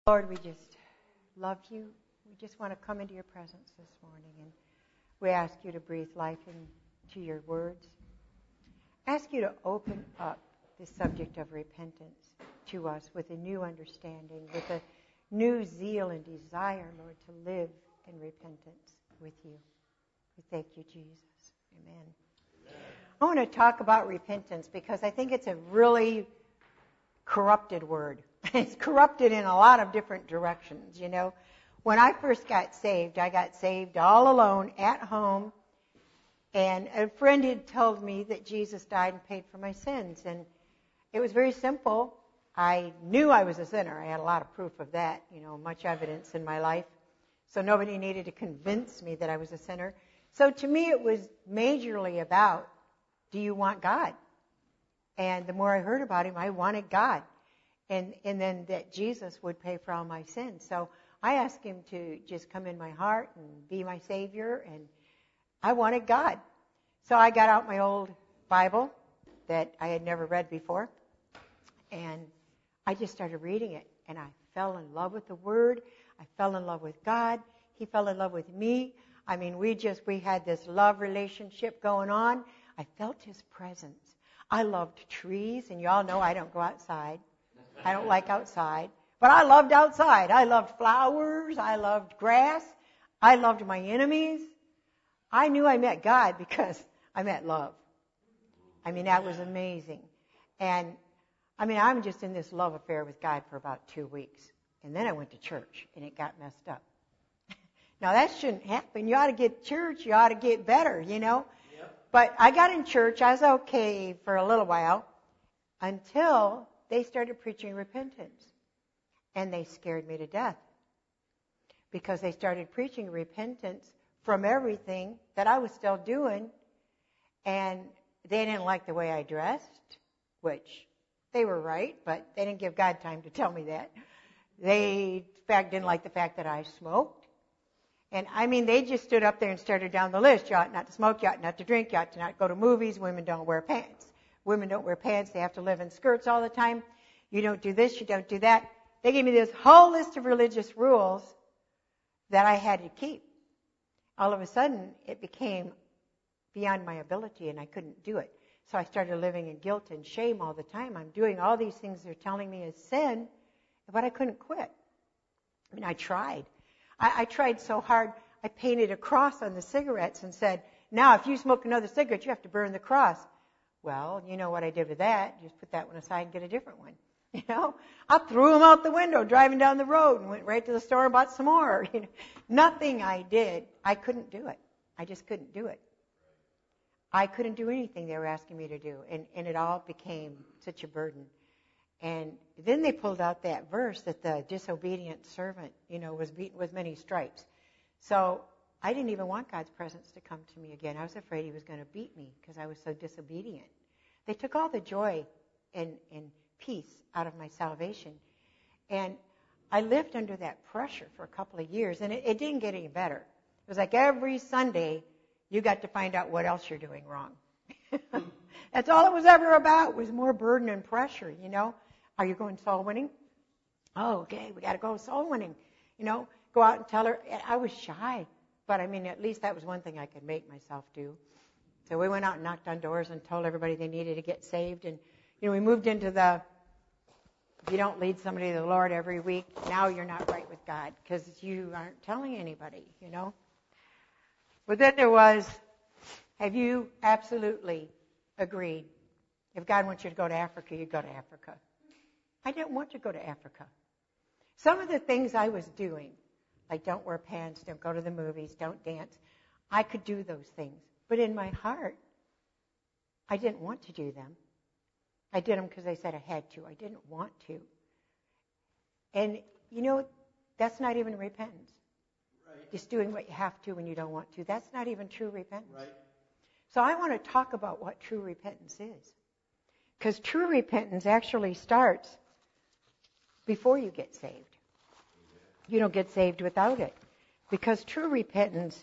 Lord, we just love you. We just want to come into your presence this morning, and we ask you to breathe life into your words. Ask you to open up the subject of repentance to us with a new understanding, with a new zeal and desire, Lord, to live in repentance with you. We thank you, Jesus. Amen. I want to talk about repentance because I think it's a really corrupted word. It's corrupted in a lot of different directions, you know. When I first got saved, I got saved all alone at home, and a friend had told me that Jesus died and paid for my sins, and it was very simple. I knew I was a sinner. I had a lot of proof of that, you know, much evidence in my life, so nobody needed to convince me that I was a sinner. So to me, it was majorly about, do you want God? And the more I heard about him, I wanted God. And then that Jesus would pay for all my sins. So I asked him to just come in my heart and be my Savior, and I wanted God. So I got out my old Bible that I had never read before, and I just started reading it, and I fell in love with the Word. I fell in love with God. He fell in love with me. I mean, we had this love relationship going on. I felt his presence. I loved trees, and you all know I don't go outside. I don't like outside, but I loved outside. I loved flowers. I loved grass. I loved my enemies. I knew I met God because I met love. I mean, that was amazing. And, I mean, I'm just in this love affair with God for about 2 weeks. And then I went to church, and it got messed up. Now, that shouldn't happen. You ought to get church. You ought to get better, you know. Yep. But I got in church. I was okay for a little while until they started preaching repentance. And they scared me to death because they started preaching repentance from everything that I was still doing. And they didn't like the way I dressed, which they were right, but they didn't give God time to tell me that. They, in fact, didn't like the fact that I smoked. And, I mean, they just stood up there and started down the list. You ought not to smoke, you ought not to drink, you ought to not go to movies, women don't wear pants. Women don't wear pants, they have to live in skirts all the time. You don't do this, you don't do that. They gave me this whole list of religious rules that I had to keep. All of a sudden, it became beyond my ability, and I couldn't do it. So I started living in guilt and shame all the time. I'm doing all these things they're telling me is sin, but I couldn't quit. I mean, I tried. I tried so hard, I painted a cross on the cigarettes and said, now, if you smoke another cigarette, you have to burn the cross. Well, you know what I did with that. Just put that one aside and get a different one. You know, I threw them out the window driving down the road and went right to the store and bought some more. You know, nothing I did, I couldn't do it. I just couldn't do it. I couldn't do anything they were asking me to do, and it all became such a burden. And then they pulled out that verse that the disobedient servant, you know, was beaten with many stripes. So I didn't even want God's presence to come to me again. I was afraid he was going to beat me because I was so disobedient. They took all the joy and peace out of my salvation. And I lived under that pressure for a couple of years, and it didn't get any better. It was like every Sunday you got to find out what else you're doing wrong. That's all it was ever about, was more burden and pressure, you know. Are you going soul winning? Oh, okay, we got to go soul winning. You know, go out and tell her. I was shy, but I mean, at least that was one thing I could make myself do. So we went out and knocked on doors and told everybody they needed to get saved. And, you know, we moved into if you don't lead somebody to the Lord every week, now you're not right with God because you aren't telling anybody, you know. But then there was, have you absolutely agreed? If God wants you to go to Africa, you go to Africa. I didn't want to go to Africa. Some of the things I was doing, like don't wear pants, don't go to the movies, don't dance, I could do those things. But in my heart, I didn't want to do them. I did them because they said I had to. I didn't want to. And, you know, that's not even repentance. Right. Just doing what you have to when you don't want to. That's not even true repentance. Right. So I want to talk about what true repentance is. Because true repentance actually starts before you get saved. You don't get saved without it. Because true repentance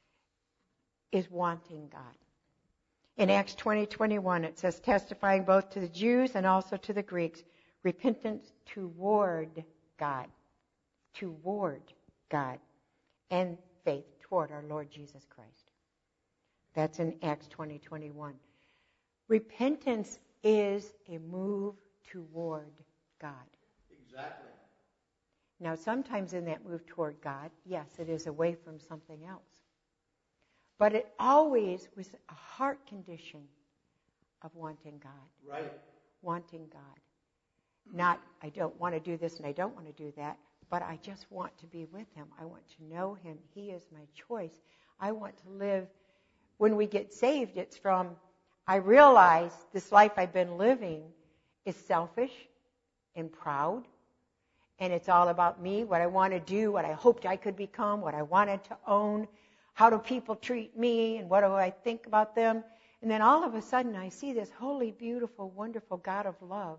is wanting God. In Acts 20:21, it says, testifying both to the Jews and also to the Greeks, repentance toward God. toward God, and faith toward our Lord Jesus Christ. That's in Acts 20:21. Repentance is a move toward God. Exactly. Now, sometimes in that move toward God, yes, it is away from something else. But it always was a heart condition of wanting God. Right. Wanting God. Not, I don't want to do this and I don't want to do that, but I just want to be with Him. I want to know Him. He is my choice. I want to live. When we get saved, it's from, I realize this life I've been living is selfish and proud, and it's all about me, what I want to do, what I hoped I could become, what I wanted to own, how do people treat me, and what do I think about them. And then all of a sudden I see this holy, beautiful, wonderful God of love,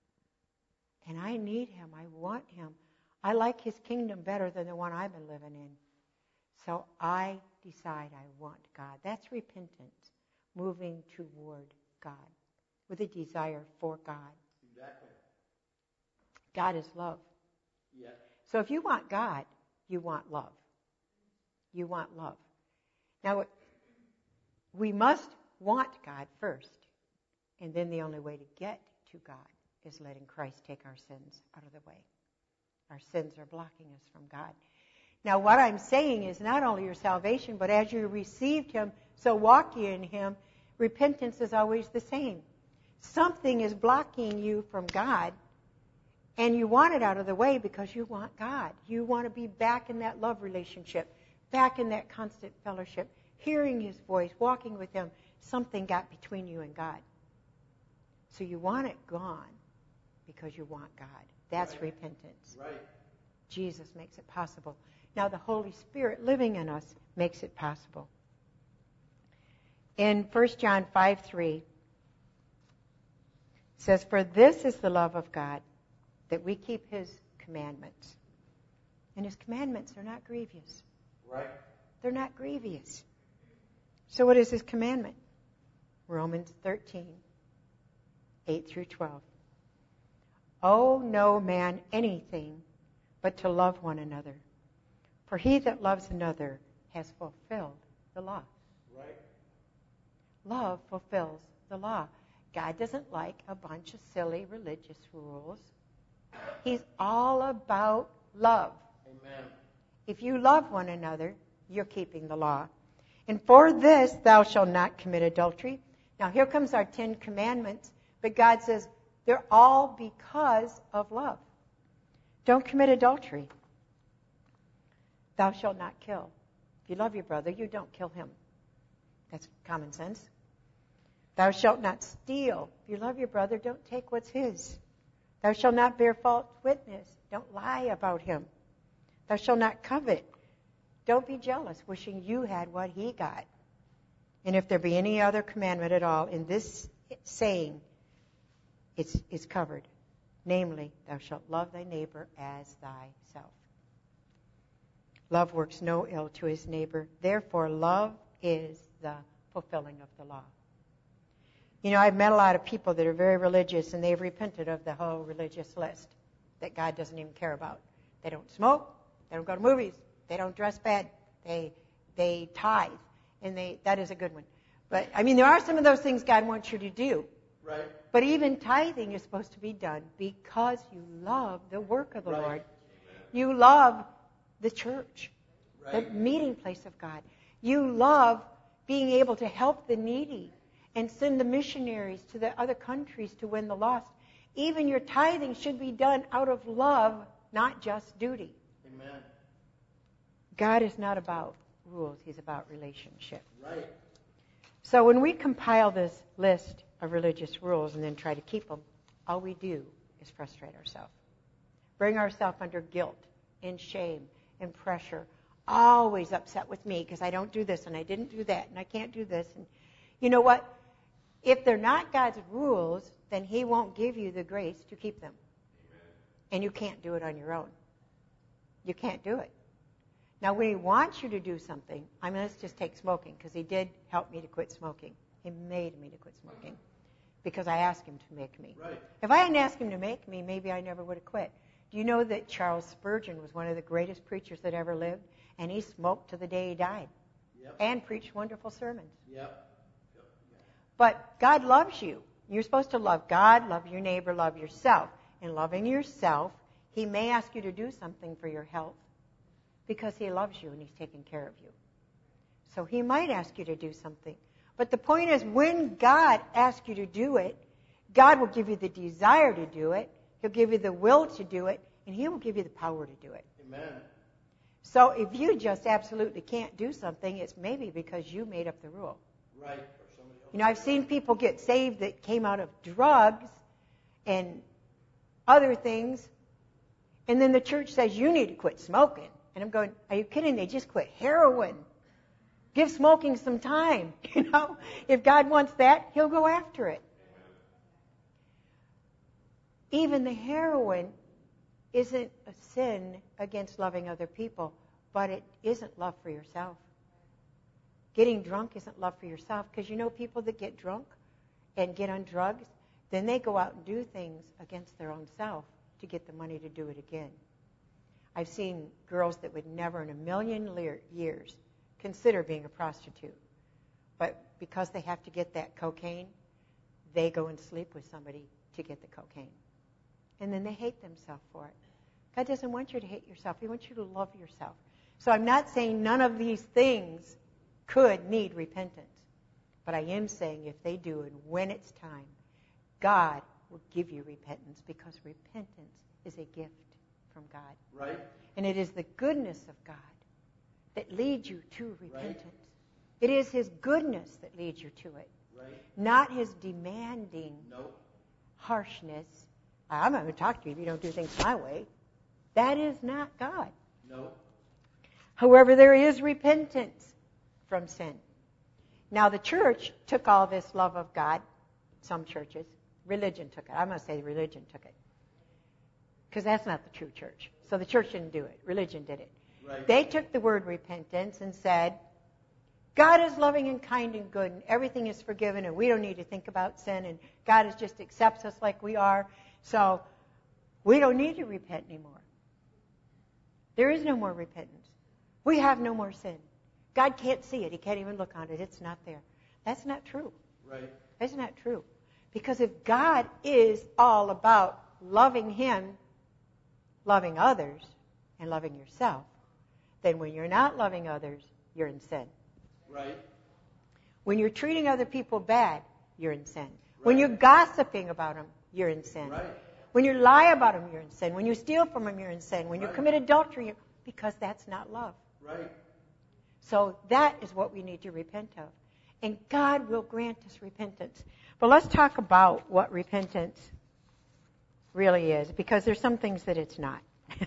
and I need Him. I want Him. I like His kingdom better than the one I've been living in. So I decide I want God. That's repentance, moving toward God with a desire for God. Exactly. God is love. Yeah. So if you want God, you want love. You want love. Now, we must want God first. And then the only way to get to God is letting Christ take our sins out of the way. Our sins are blocking us from God. Now, what I'm saying is not only your salvation, but as you received Him, so walk ye in Him. Repentance is always the same. Something is blocking you from God, and you want it out of the way because you want God. You want to be back in that love relationship, back in that constant fellowship, hearing His voice, walking with Him. Something got between you and God. So you want it gone because you want God. That's Right. Repentance. Right. Jesus makes it possible. Now the Holy Spirit living in us makes it possible. In 1 John 5:3, it says, "For this is the love of God, that we keep His commandments." And His commandments are not grievous. Right. They're not grievous. So what is His commandment? Romans 13:8-12. "Owe no man anything but to love one another. For he that loves another has fulfilled the law." Right. Love fulfills the law. God doesn't like a bunch of silly religious rules. He's all about love. Amen. If you love one another, you're keeping the law. "And for this thou shalt not commit adultery." Now here comes our 10 commandments, but God says they're all because of love. Don't commit adultery. "Thou shalt not kill." If you love your brother, you don't kill him. That's common sense. "Thou shalt not steal." If you love your brother, don't take what's his. "Thou shalt not bear false witness." Don't lie about him. "Thou shalt not covet." Don't be jealous, wishing you had what he got. "And if there be any other commandment at all in this saying, it's covered. Namely, thou shalt love thy neighbor as thyself. Love works no ill to his neighbor. Therefore, love is the fulfilling of the law." You know, I've met a lot of people that are very religious, and they've repented of the whole religious list that God doesn't even care about. They don't smoke. They don't go to movies. They don't dress bad. They tithe, and that is a good one. But I mean, there are some of those things God wants you to do. Right. But even tithing is supposed to be done because you love the work of the Right. Lord. You love the church, Right. the meeting place of God. You love being able to help the needy and send the missionaries to the other countries to win the lost. Even your tithing should be done out of love, not just duty. Amen. God is not about rules. He's about relationship. Right. So when we compile this list of religious rules and then try to keep them, all we do is frustrate ourselves. Bring ourselves under guilt and shame and pressure. Always upset with me because I don't do this and I didn't do that and I can't do this. And you know what? If they're not God's rules, then He won't give you the grace to keep them. Amen. And you can't do it on your own. You can't do it. Now, when He wants you to do something, I mean, let's just take smoking, because He did help me to quit smoking. He made me to quit smoking because I asked Him to make me. Right. If I hadn't asked Him to make me, maybe I never would have quit. Do you know that Charles Spurgeon was one of the greatest preachers that ever lived? And he smoked to the day he died. Yep. And preached wonderful sermons. Yep. But God loves you. You're supposed to love God, love your neighbor, love yourself. In loving yourself, He may ask you to do something for your health because He loves you and He's taking care of you. So He might ask you to do something. But the point is, when God asks you to do it, God will give you the desire to do it. He'll give you the will to do it. And He will give you the power to do it. Amen. So if you just absolutely can't do something, it's maybe because you made up the rule. Right. Or somebody else. You know, I've seen people get saved that came out of drugs and other things, and then the church says, you need to quit smoking. And I'm going, are you kidding? They just quit heroin. Give smoking some time. You know, if God wants that, He'll go after it. Even the heroin isn't a sin against loving other people, but it isn't love for yourself. Getting drunk isn't love for yourself, because you know people that get drunk and get on drugs, then they go out and do things against their own self to get the money to do it again. I've seen girls that would never in a million years consider being a prostitute, but because they have to get that cocaine, they go and sleep with somebody to get the cocaine. And then they hate themselves for it. God doesn't want you to hate yourself. He wants you to love yourself. So I'm not saying none of these things could need repentance. But I am saying if they do, and when it's time, God will give you repentance, because repentance is a gift from God. Right. And it is the goodness of God that leads you to repentance. Right. It is His goodness that leads you to it. Right. Not His demanding Nope. harshness. I'm not going to talk to you if you don't do things my way. That is not God. Nope. However, there is repentance from sin. Now, the church took all this love of God. Some churches. Religion took it. I'm going to say religion took it. Because that's not the true church. So the church didn't do it. Religion did it. Right. They took the word repentance and said, God is loving and kind and good, and everything is forgiven, and we don't need to think about sin, and God just accepts us like we are, so we don't need to repent anymore. There is no more repentance. We have no more sin. God can't see it. He can't even look on it. It's not there. That's not true. Right. That's not true. Because if God is all about loving Him, loving others, and loving yourself, then when you're not loving others, you're in sin. Right. When you're treating other people bad, you're in sin. Right. When you're gossiping about them, you're in sin. Right. When you lie about them, you're in sin. When you steal from them, you're in sin. When you Right. commit adultery, because that's not love. Right. So that is what we need to repent of. And God will grant us repentance. But let's talk about what repentance really is, because there's some things that it's not.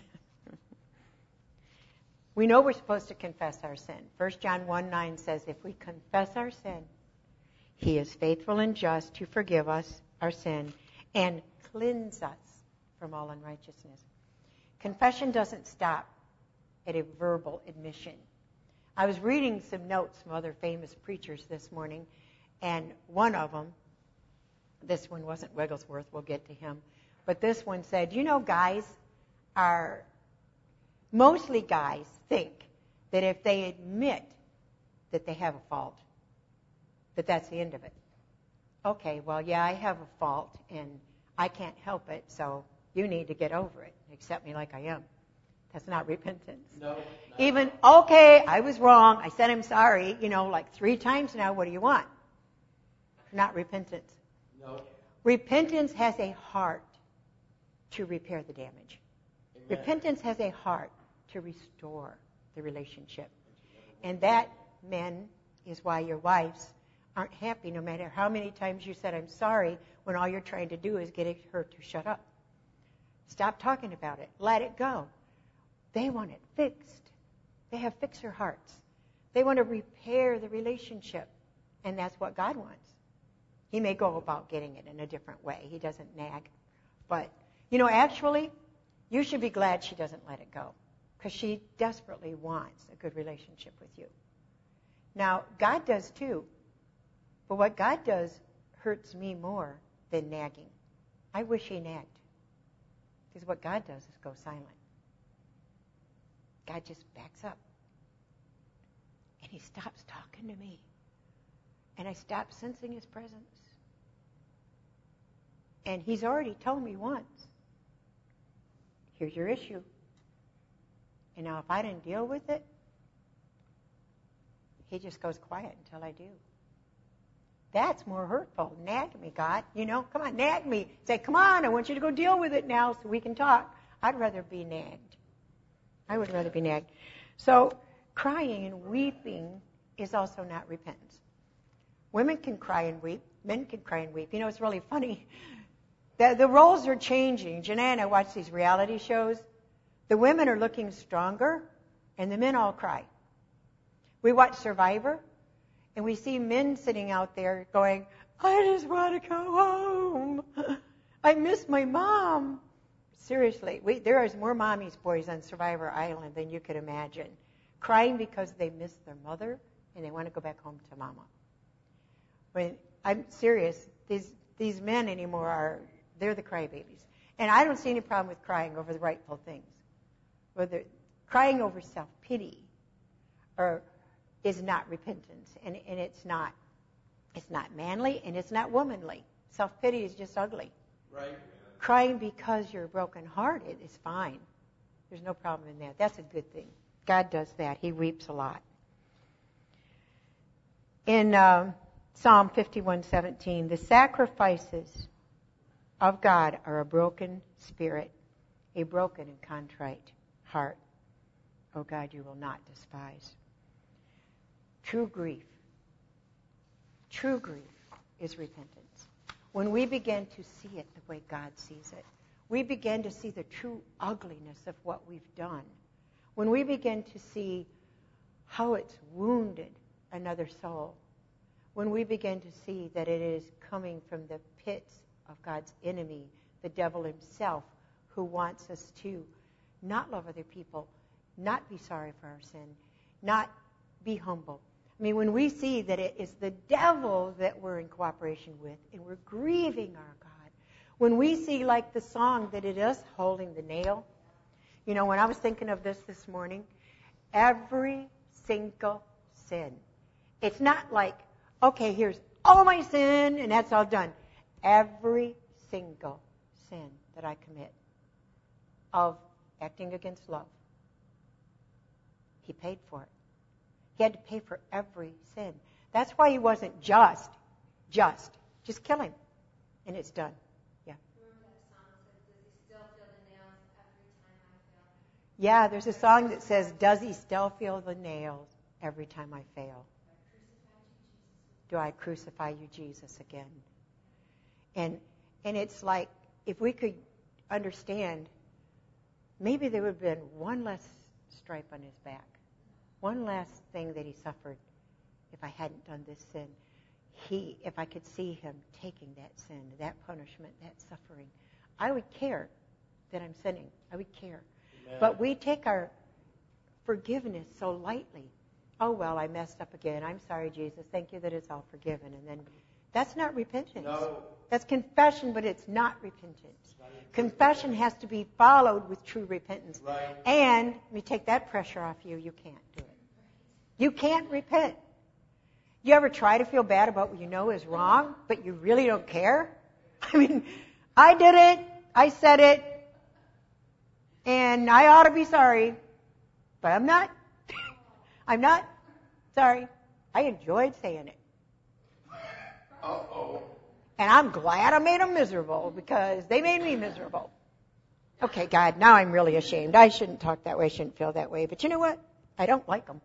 We know we're supposed to confess our sin. 1 John 1:9 says, if we confess our sin, He is faithful and just to forgive us our sin and cleanse us from all unrighteousness. Confession doesn't stop at a verbal admission. I was reading some notes from other famous preachers this morning, and one of them, this one wasn't Wigglesworth, we'll get to him, but this one said, you know, mostly guys think that if they admit that they have a fault, that that's the end of it. Okay, well, yeah, I have a fault, and I can't help it, so you need to get over it. Accept me like I am. That's not repentance. No. Even, okay, I was wrong. I said I'm sorry, like 3 times now. What do you want? Not repentance. No. Repentance has a heart to repair the damage. Amen. Repentance has a heart to restore the relationship. And that, men, is why your wives aren't happy no matter how many times you said I'm sorry, when all you're trying to do is get her to shut up. Stop talking about it. Let it go. They want it fixed. They have fixer hearts. They want to repair the relationship. And that's what God wants. He may go about getting it in a different way. He doesn't nag. But, actually, you should be glad she doesn't let it go, because she desperately wants a good relationship with you. Now, God does too. But what God does hurts me more than nagging. I wish He nagged. Because what God does is go silent. God just backs up. And he stops talking to me. And I stop sensing his presence. And he's already told me once, here's your issue. And now if I didn't deal with it, he just goes quiet until I do. That's more hurtful. Nag me, God. Come on, nag me. Say, come on, I want you to go deal with it now so we can talk. I'd rather be nagged. I would rather be nagged. So crying and weeping is also not repentance. Women can cry and weep. Men can cry and weep. It's really funny. The roles are changing. Janae and I watch these reality shows. The women are looking stronger, and the men all cry. We watch Survivor, and we see men sitting out there going, I just want to go home. I miss my mom. Seriously, there is more mommy's boys on Survivor Island than you could imagine, crying because they miss their mother and they want to go back home to mama. When I'm serious, these men anymore they're the crybabies. And I don't see any problem with crying over the rightful things. Whether crying over self-pity is not repentance, and it's not manly and it's not womanly. Self-pity is just ugly. Right. Crying because you're brokenhearted is fine. There's no problem in that. That's a good thing. God does that. He weeps a lot. In Psalm 51:17, the sacrifices of God are a broken spirit, a broken and contrite heart. Oh God, you will not despise. True grief is repentance. When we begin to see it the way God sees it, we begin to see the true ugliness of what we've done. When we begin to see how it's wounded another soul, when we begin to see that it is coming from the pits of God's enemy, the devil himself, who wants us to not love other people, not be sorry for our sin, not be humble. I mean, when we see that it is the devil that we're in cooperation with and we're grieving our God, when we see, like the song, that it is holding the nail. When I was thinking of this morning, every single sin. It's not like, okay, here's all my sin and that's all done. Every single sin that I commit of acting against love, he paid for it. He had to pay for every sin. That's why he wasn't just kill him, and it's done. Yeah. Remember that song that says, does he still feel the nails every time I fail? Yeah, there's a song that says, does he still feel the nails every time I fail? Do I crucify you, Jesus, again? And it's like, if we could understand, maybe there would have been one less stripe on his back, one last thing that he suffered if I hadn't done this sin. If I could see him taking that sin, that punishment, that suffering, I would care that I'm sinning. I would care. Amen. But we take our forgiveness so lightly. Oh, well, I messed up again. I'm sorry, Jesus. Thank you that it's all forgiven. And then that's not repentance. No. That's confession, but it's not repentance. Confession has to be followed with true repentance. Right. And let me take that pressure off you. You can't do it. You can't repent. You ever try to feel bad about what you know is wrong, but you really don't care? I mean, I did it. I said it. And I ought to be sorry. But I'm not. I'm not. Sorry. I enjoyed saying it. Uh-oh. And I'm glad I made them miserable because they made me miserable. Okay, God, now I'm really ashamed. I shouldn't talk that way. I shouldn't feel that way. But you know what? I don't like them.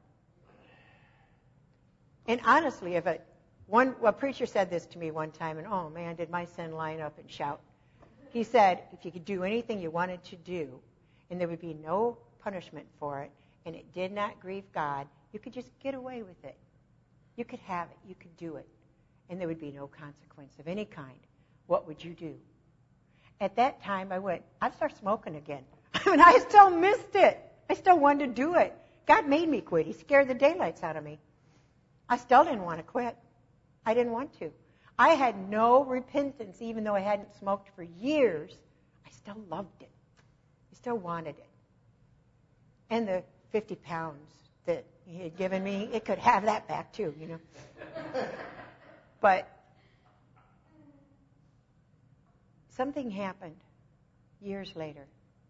And honestly, a preacher said this to me one time, and oh man, did my sin line up and shout. He said, if you could do anything you wanted to do, and there would be no punishment for it, and it did not grieve God, you could just get away with it. You could have it. You could do it. And there would be no consequence of any kind. What would you do? At that time, I went, I'd start smoking again. I mean, I still missed it. I still wanted to do it. God made me quit. He scared the daylights out of me. I still didn't want to quit. I didn't want to. I had no repentance, even though I hadn't smoked for years. I still loved it. He still wanted it. And the 50 pounds that he had given me, it could have that back too, you know. But something happened years later.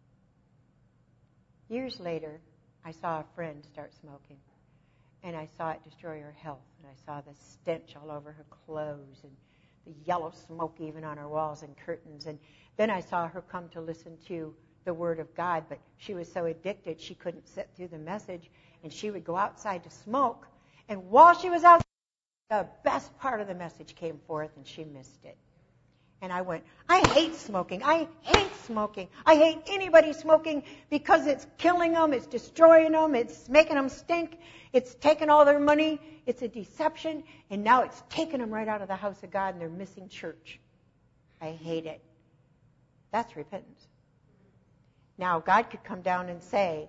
Years later, I saw a friend start smoking. And I saw it destroy her health. And I saw the stench all over her clothes and the yellow smoke even on her walls and curtains. And then I saw her come to listen to the Word of God. But she was so addicted, she couldn't sit through the message. And she would go outside to smoke. And while she was out, the best part of the message came forth, and she missed it. And I went, I hate smoking. I hate smoking. I hate anybody smoking because it's killing them, it's destroying them, it's making them stink, it's taking all their money, it's a deception, and now it's taking them right out of the house of God and they're missing church. I hate it. That's repentance. Now, God could come down and say,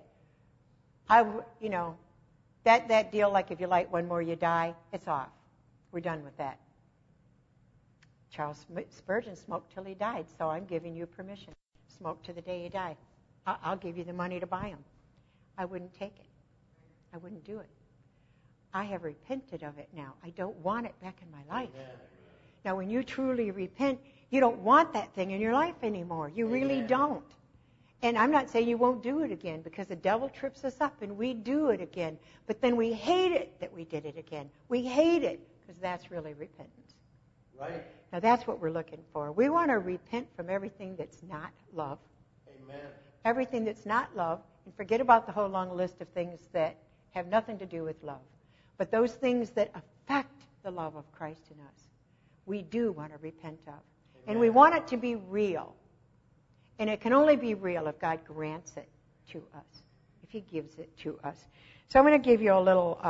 that deal like if you light one more, you die, it's off. We're done with that. Charles Spurgeon smoked till he died, so I'm giving you permission. Smoke to the day you die. I'll give you the money to buy them. I wouldn't take it. I wouldn't do it. I have repented of it now. I don't want it back in my life. Amen. Now, when you truly repent, you don't want that thing in your life anymore. You really don't. And I'm not saying you won't do it again, because the devil trips us up and we do it again. But then we hate it that we did it again. We hate it because that's really repentance. Right. Now, that's what we're looking for. We want to repent from everything that's not love. Amen. Everything that's not love, and forget about the whole long list of things that have nothing to do with love. But those things that affect the love of Christ in us, we do want to repent of. Amen. And we want it to be real. And it can only be real if God grants it to us, if He gives it to us. So I'm going to give you a little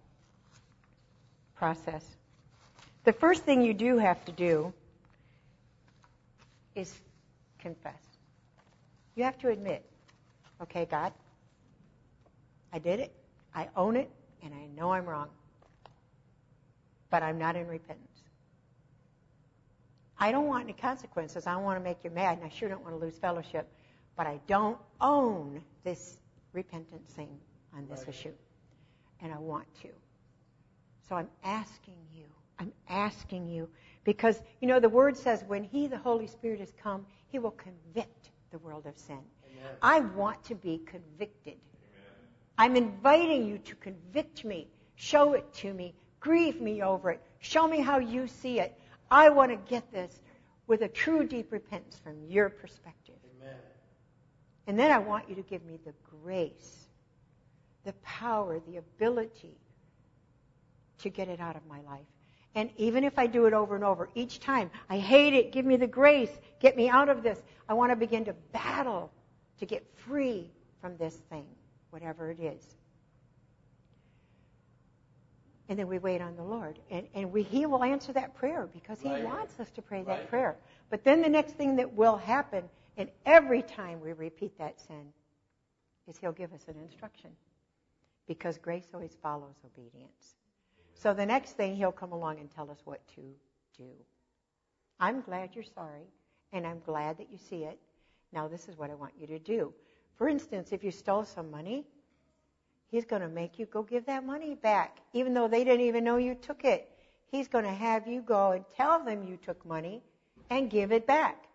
process. The first thing you do have to do is confess. You have to admit, okay, God, I did it, I own it, and I know I'm wrong. But I'm not in repentance. I don't want any consequences. I don't want to make you mad, and I sure don't want to lose fellowship. But I don't own this repentance thing on this issue. And I want to. So I'm asking you. Because, the Word says when He, the Holy Spirit, has come, He will convict the world of sin. Amen. I want to be convicted. Amen. I'm inviting you to convict me. Show it to me. Grieve me over it. Show me how you see it. I want to get this with a true deep repentance from your perspective. Amen. And then I want you to give me the grace, the power, the ability to get it out of my life. And even if I do it over and over, each time, I hate it, give me the grace, get me out of this. I want to begin to battle to get free from this thing, whatever it is. And then we wait on the Lord. And He will answer that prayer because He wants us to pray that prayer. But then the next thing that will happen, and every time we repeat that sin, is He'll give us an instruction. Because grace always follows obedience. So the next thing, He'll come along and tell us what to do. I'm glad you're sorry, and I'm glad that you see it. Now this is what I want you to do. For instance, if you stole some money, He's going to make you go give that money back, even though they didn't even know you took it. He's going to have you go and tell them you took money and give it back.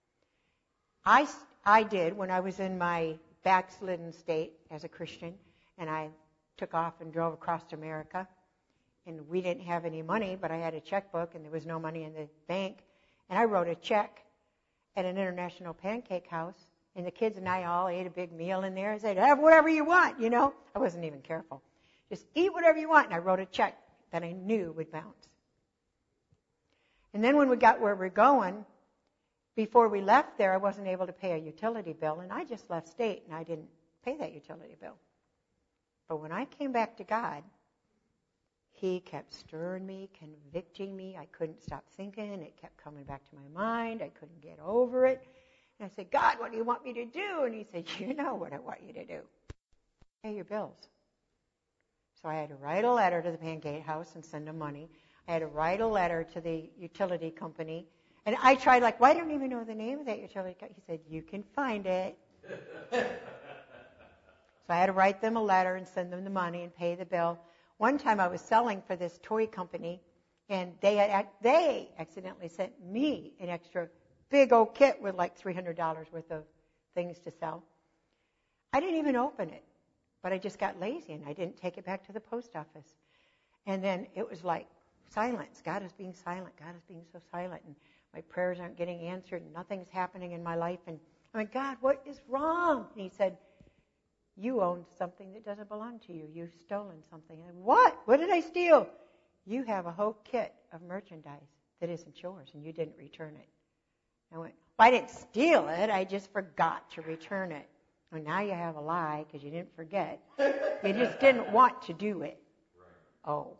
I did when I was in my backslidden state as a Christian, and I took off and drove across America. And we didn't have any money, but I had a checkbook, and there was no money in the bank. And I wrote a check at an International Pancake House, and the kids and I all ate a big meal in there. I said, have whatever you want, I wasn't even careful. Just eat whatever you want. And I wrote a check that I knew would bounce. And then when we got where we're going, before we left there, I wasn't able to pay a utility bill, and I just left state, and I didn't pay that utility bill. But when I came back to God, He kept stirring me, convicting me. I couldn't stop thinking. It kept coming back to my mind. I couldn't get over it. And I said, God, what do you want me to do? And He said, you know what I want you to do. Pay your bills. So I had to write a letter to the Pancake House and send them money. I had to write a letter to the utility company. And I tried, why don't you even know the name of that utility company? He said, you can find it. So I had to write them a letter and send them the money and pay the bill. One time I was selling for this toy company, and they accidentally sent me an extra big old kit with like $300 worth of things to sell. I didn't even open it, but I just got lazy and I didn't take it back to the post office. And then it was like silence. God is being silent. God is being so silent. And my prayers aren't getting answered and nothing's happening in my life. And I went, God, what is wrong? And he said, you own something that doesn't belong to you. You've stolen something. And what? What did I steal? You have a whole kit of merchandise that isn't yours and you didn't return it. I went, well, I didn't steal it. I just forgot to return it. Well, now you have a lie because you didn't forget. You just didn't want to do it. Right. Oh.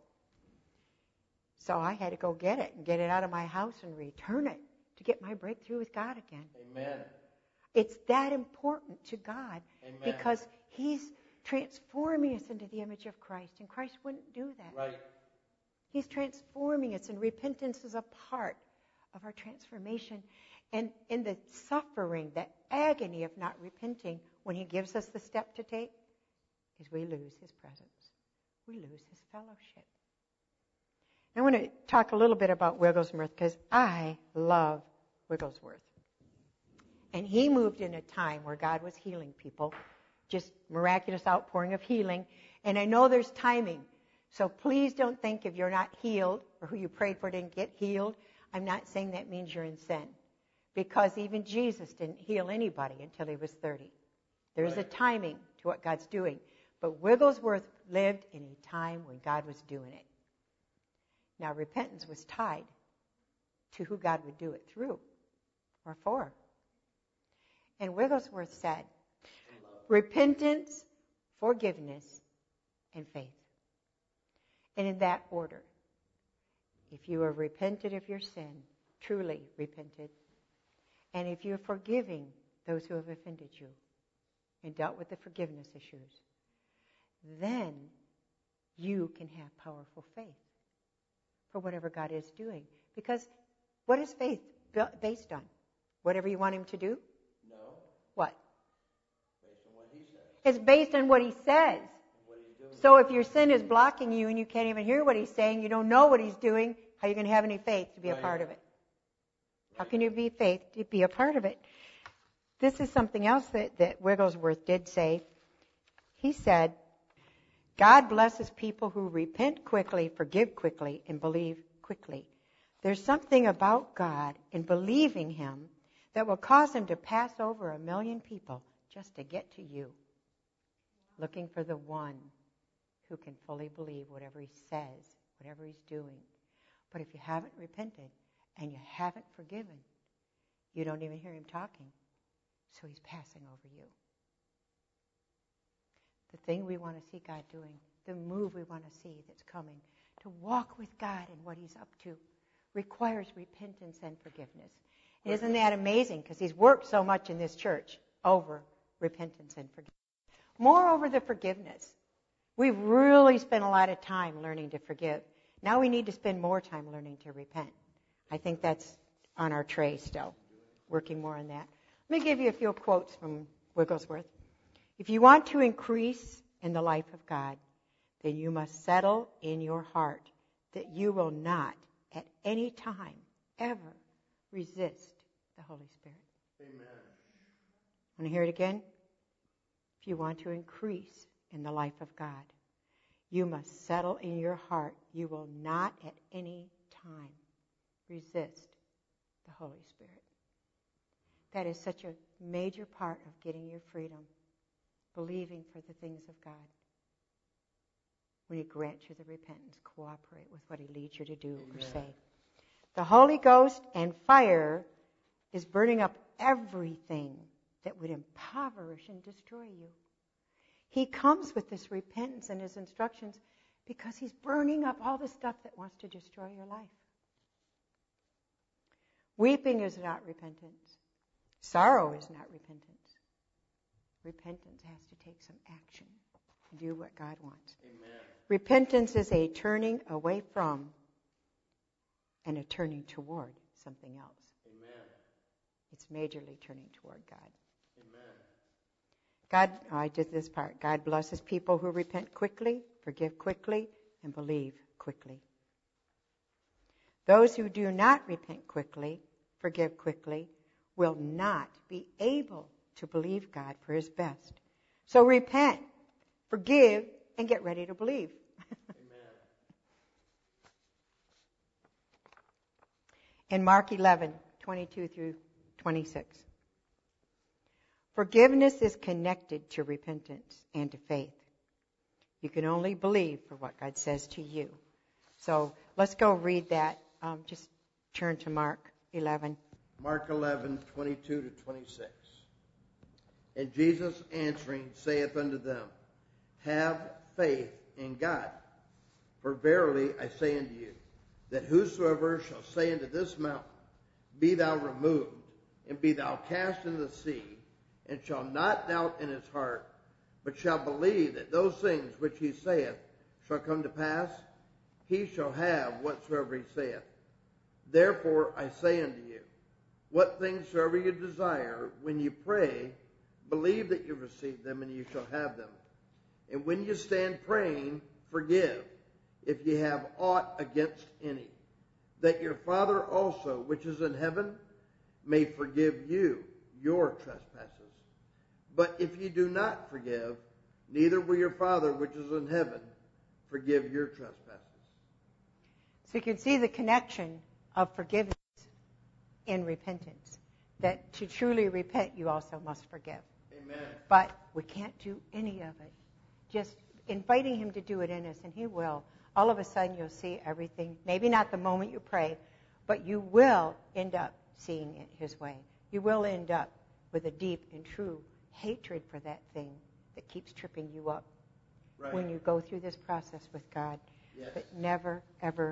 So I had to go get it and get it out of my house and return it to get my breakthrough with God again. Amen. It's that important to God. Amen. Because He's transforming us into the image of Christ, and Christ wouldn't do that. Right. He's transforming us, and repentance is a part of our transformation. And in the suffering, the agony of not repenting, when He gives us the step to take, is we lose His presence. We lose His fellowship. I want to talk a little bit about Wigglesworth because I love Wigglesworth. And he moved in a time where God was healing people, just miraculous outpouring of healing. And I know there's timing. So please don't think if you're not healed or who you prayed for didn't get healed, I'm not saying that means you're in sin. Because even Jesus didn't heal anybody until he was 30. There's a timing to what God's doing. But Wigglesworth lived in a time when God was doing it. Now, repentance was tied to who God would do it through or for. And Wigglesworth said, repentance, forgiveness, and faith. And in that order. If you have repented of your sin, truly repented, and if you're forgiving those who have offended you and dealt with the forgiveness issues, then you can have powerful faith for whatever God is doing. Because what is faith based on? Whatever you want Him to do? No. What? Based on what He says. It's based on what He says. What He's doing. So if your sin is blocking you and you can't even hear what He's saying, you don't know what He's doing, how are you going to have any faith to be a part of it? How can you be faith to be a part of it? This is something else that Wigglesworth did say. He said, God blesses people who repent quickly, forgive quickly, and believe quickly. There's something about God in believing Him that will cause Him to pass over 1 million people just to get to you, looking for the one who can fully believe whatever He says, whatever He's doing. But if you haven't repented and you haven't forgiven, you don't even hear Him talking, so He's passing over you. The thing we want to see God doing, the move we want to see that's coming, to walk with God and what He's up to, requires repentance and forgiveness. And isn't that amazing? Because He's worked so much in this church over repentance and forgiveness. Moreover, the forgiveness. We've really spent a lot of time learning to forgive. Now we need to spend more time learning to repent. I think that's on our tray still, working more on that. Let me give you a few quotes from Wigglesworth. If you want to increase in the life of God, then you must settle in your heart that you will not at any time ever resist the Holy Spirit. Amen. Want to hear it again? If you want to increase in the life of God, you must settle in your heart you will not at any time resist the Holy Spirit. That is such a major part of getting your freedom. Believing for the things of God. When He grants you the repentance, cooperate with what He leads you to do or say. The Holy Ghost and fire is burning up everything that would impoverish and destroy you. He comes with this repentance and His instructions because He's burning up all the stuff that wants to destroy your life. Weeping is not repentance. Sorrow is not repentance. Repentance has to take some action and do what God wants. Amen. Repentance is a turning away from and a turning toward something else. Amen. It's majorly turning toward God. Amen. I did this part. God blesses people who repent quickly, forgive quickly, and believe quickly. Those who do not repent quickly, forgive quickly, will not be able to believe God for his best. So repent, forgive, and get ready to believe. Amen. In Mark 11:22 through 26. Forgiveness is connected to repentance and to faith. You can only believe for what God says to you. So let's go read that. Just turn to Mark 11. Mark 11:22 to 26. And Jesus answering saith unto them, Have faith in God. For verily I say unto you, that whosoever shall say unto this mountain, Be thou removed, and be thou cast into the sea, and shall not doubt in his heart, but shall believe that those things which he saith shall come to pass, he shall have whatsoever he saith. Therefore I say unto you, what things soever you desire, when you pray, believe that you receive them, and you shall have them. And when you stand praying, forgive, if ye have aught against any, that your Father also, which is in heaven, may forgive you your trespasses. But if ye do not forgive, neither will your Father, which is in heaven, forgive your trespasses. So you can see the connection of forgiveness in repentance. That to truly repent, you also must forgive. Amen. But we can't do any of it. Just inviting him to do it in us, and he will. All of a sudden you'll see everything. Maybe not the moment you pray, but you will end up seeing it his way. You will end up with a deep and true hatred for that thing that keeps tripping you up when you go through this process with God. Yes. But never, ever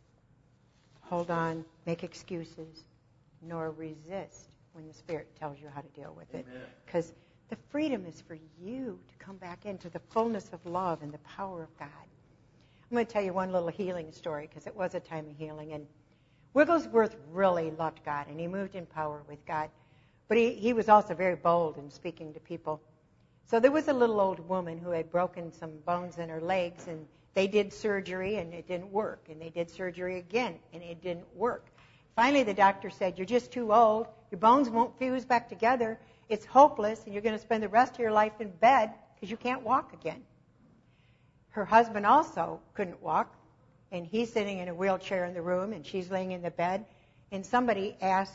hold on, make excuses, nor resist when the Spirit tells you how to deal with it. Because the freedom is for you to come back into the fullness of love and the power of God. I'm going to tell you one little healing story, because it was a time of healing. And Wigglesworth really loved God, and he moved in power with God. But he was also very bold in speaking to people. So there was a little old woman who had broken some bones in her legs, and they did surgery, and it didn't work. And they did surgery again, and it didn't work. Finally, the doctor said, you're just too old. Your bones won't fuse back together. It's hopeless, and you're going to spend the rest of your life in bed because you can't walk again. Her husband also couldn't walk, and he's sitting in a wheelchair in the room, and she's laying in the bed. And somebody asked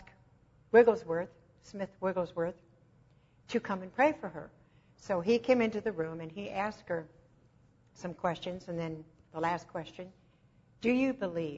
Smith Wigglesworth, to come and pray for her. So he came into the room, and he asked her some questions, and then the last question, do you believe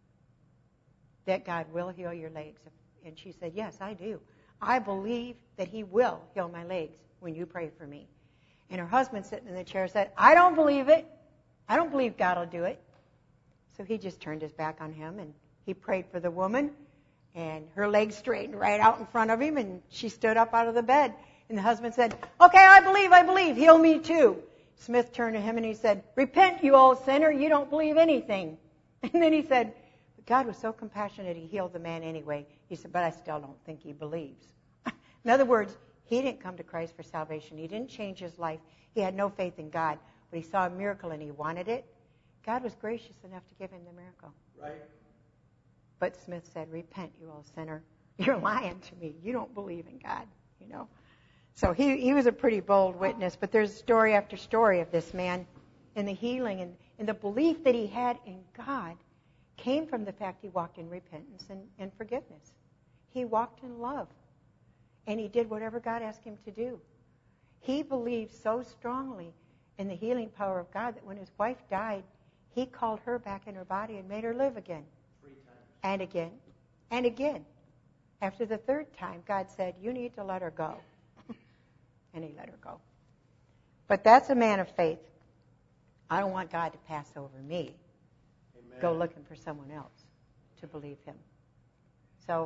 that God will heal your legs? And she said, yes, I do. I believe that he will heal my legs when you pray for me. And her husband sitting in the chair said, I don't believe it. I don't believe God will do it. So he just turned his back on him, and he prayed for the woman, and her legs straightened right out in front of him, and she stood up out of the bed. And the husband said, okay, I believe, heal me too. Smith turned to him and he said, repent, you old sinner, you don't believe anything. And then he said, God was so compassionate, he healed the man anyway. He said, but I still don't think he believes. In other words, he didn't come to Christ for salvation. He didn't change his life. He had no faith in God, but he saw a miracle and he wanted it. God was gracious enough to give him the miracle. Right. But Smith said, repent, you old sinner. You're lying to me. You don't believe in God, So he was a pretty bold witness, but there's story after story of this man and the healing and the belief that he had in God came from the fact he walked in repentance and forgiveness. He walked in love, and he did whatever God asked him to do. He believed so strongly in the healing power of God that when his wife died, he called her back in her body and made her live again. 3 times. And again, and again. After the 3rd time, God said, you need to let her go. And he let her go. But that's a man of faith. I don't want God to pass over me. Amen. Go looking for someone else to believe him. So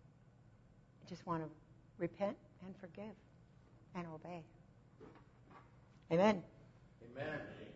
I just want to repent and forgive and obey. Amen. Amen.